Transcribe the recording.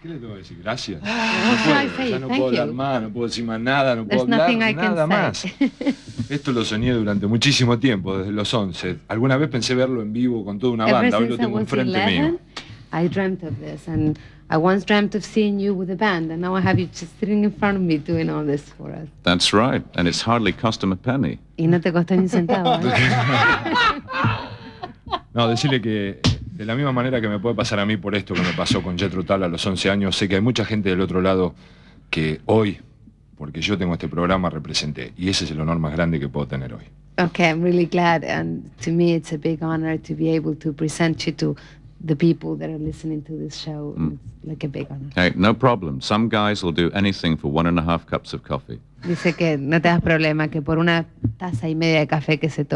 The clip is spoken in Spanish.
¿Qué le tengo que decir? Gracias. What should I say? Ya no Thank puedo hablar you. más, no puedo decir más nada, no puedo There's hablar nothing I can nada say. más. Esto lo soñé durante muchísimo tiempo, desde los 11. Alguna vez pensé verlo en vivo con toda una Ever banda, hoy lo since I tengo was enfrente 11, mío. I dreamt of this, and I once dreamt of seeing you with a band, and now I have you just sitting in front of me doing all this for us. That's right, and it's hardly cost him a penny. Y no te costó ni un centavo, ¿eh? No, decirle que de la misma manera que me puede pasar a mí por esto que me pasó con Jethro Tull a los 11 años, sé que hay mucha gente del otro lado que hoy, porque yo tengo este programa, representé. Y ese es el honor más grande que puedo tener hoy. Okay, I'm really glad, and to me it's a big honor to be able to present you to the people that are listening to this show. It's like a big honor. Hey, no problem. Some guys will do anything for 1.5 cups of coffee. Dice que no te das problema, que por una taza y media de café que se toma